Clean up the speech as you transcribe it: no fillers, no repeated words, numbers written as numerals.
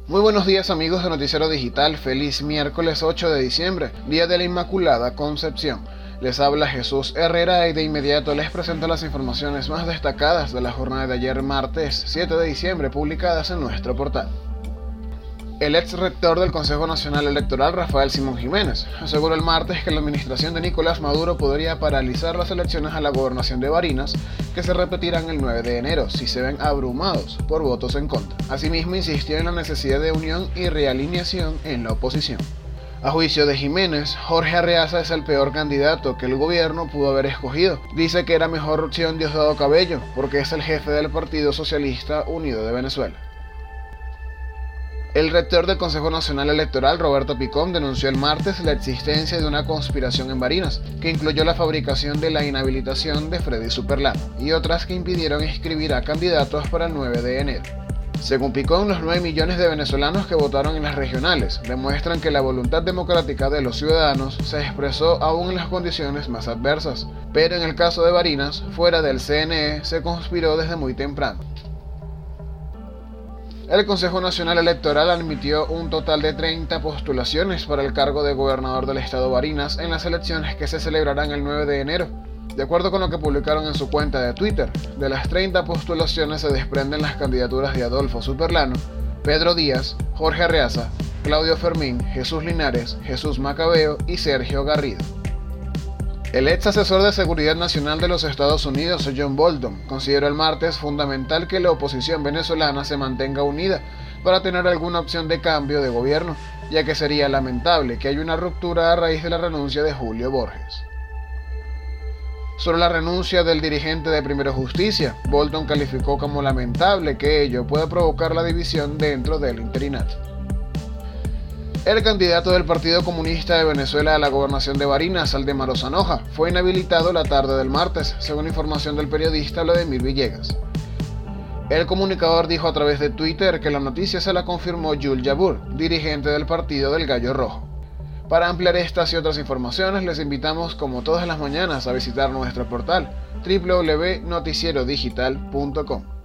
Muy buenos días amigos de Noticiero Digital, feliz miércoles 8 de diciembre, día de la Inmaculada Concepción. Les habla Jesús Herrera y de inmediato les presento las informaciones más destacadas de la jornada de ayer martes 7 de diciembre publicadas en nuestro portal. El ex rector del Consejo Nacional Electoral, Rafael Simón Jiménez, aseguró el martes que la administración de Nicolás Maduro podría paralizar las elecciones a la gobernación de Barinas, que se repetirán el 9 de enero si se ven abrumados por votos en contra. Asimismo, insistió en la necesidad de unión y realineación en la oposición. A juicio de Jiménez, Jorge Arreaza es el peor candidato que el gobierno pudo haber escogido. Dice que era mejor opción Diosdado Cabello, porque es el jefe del Partido Socialista Unido de Venezuela. El rector del Consejo Nacional Electoral, Roberto Picón, denunció el martes la existencia de una conspiración en Barinas, que incluyó la fabricación de la inhabilitación de Freddy Superlano y otras que impidieron inscribir a candidatos para el 9 de enero. Según Picón, los 9 millones de venezolanos que votaron en las regionales demuestran que la voluntad democrática de los ciudadanos se expresó aún en las condiciones más adversas, pero en el caso de Barinas, fuera del CNE, se conspiró desde muy temprano. El Consejo Nacional Electoral admitió un total de 30 postulaciones para el cargo de gobernador del estado Barinas en las elecciones que se celebrarán el 9 de enero. De acuerdo con lo que publicaron en su cuenta de Twitter, de las 30 postulaciones se desprenden las candidaturas de Adolfo Superlano, Pedro Díaz, Jorge Arreaza, Claudio Fermín, Jesús Linares, Jesús Macabeo y Sergio Garrido. El ex asesor de Seguridad Nacional de los Estados Unidos, John Bolton, consideró el martes fundamental que la oposición venezolana se mantenga unida para tener alguna opción de cambio de gobierno, ya que sería lamentable que haya una ruptura a raíz de la renuncia de Julio Borges. Sobre la renuncia del dirigente de Primero Justicia, Bolton calificó como lamentable que ello pueda provocar la división dentro del interinato. El candidato del Partido Comunista de Venezuela a la gobernación de Barinas, Aldemaro Zanoja, fue inhabilitado la tarde del martes, según información del periodista Vladimir Villegas. El comunicador dijo a través de Twitter que la noticia se la confirmó Yul Yabur, dirigente del partido del Gallo Rojo. Para ampliar estas y otras informaciones, les invitamos, como todas las mañanas, a visitar nuestro portal www.noticierodigital.com.